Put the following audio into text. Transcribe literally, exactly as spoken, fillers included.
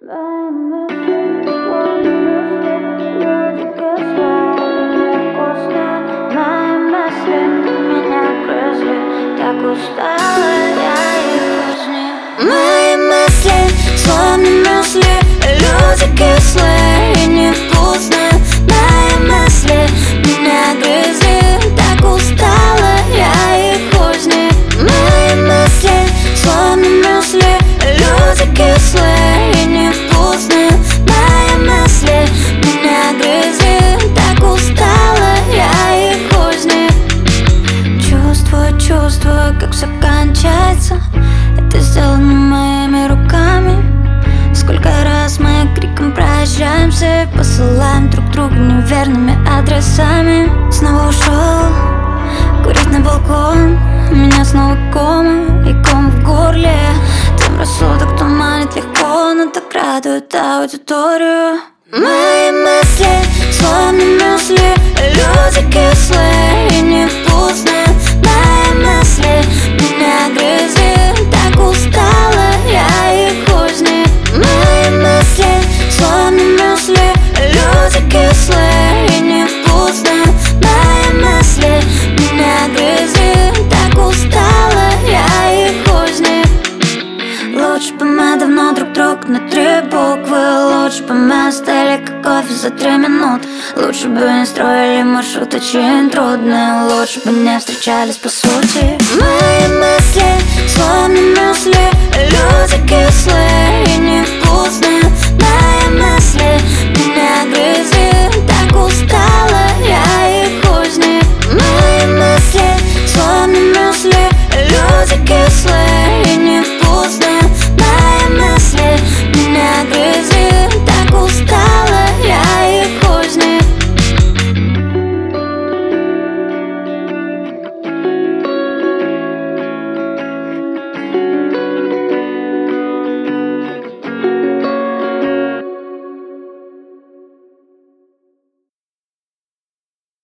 Мои мысли, словно мысли, люди кислые и невкусные. Мои мысли меня грызли, так устала я их узнаю. Мои мысли, словно мысли, люди кислые и невкусные. Мои мысли меня грызли, так устала я их узнаю. Мои мысли, словно мысли, люди кислые и невкусные. Мои мысли меня грызли, так устала я их узнаю. Чувствую, чувствую, как все кончается. Это сделано моими руками. Сколько раз мы криком прощаемся и посылаем друг друга неверными адресами. Снова ушел курить на балкон. У меня снова кома и ком в горле. Там рассудок туманит легко, но так радует аудиторию. Мои мысли, словно мысли, люди кислые и невкусные. Мои мысли меня грызли, так устала я их узнаю. Мои мысли, словно мысли, люди кислые и невкусные. Мои мысли меня грызли, так устала я их узнаю. Лучше бы мы давно друг друга на три буквы. Лучше бы мы оставили как кофе за три минуты. Лучше бы не строили маршрут очень трудный. Лучше бы не встречались по сути. Мои мысли, словно мысли, люди кислые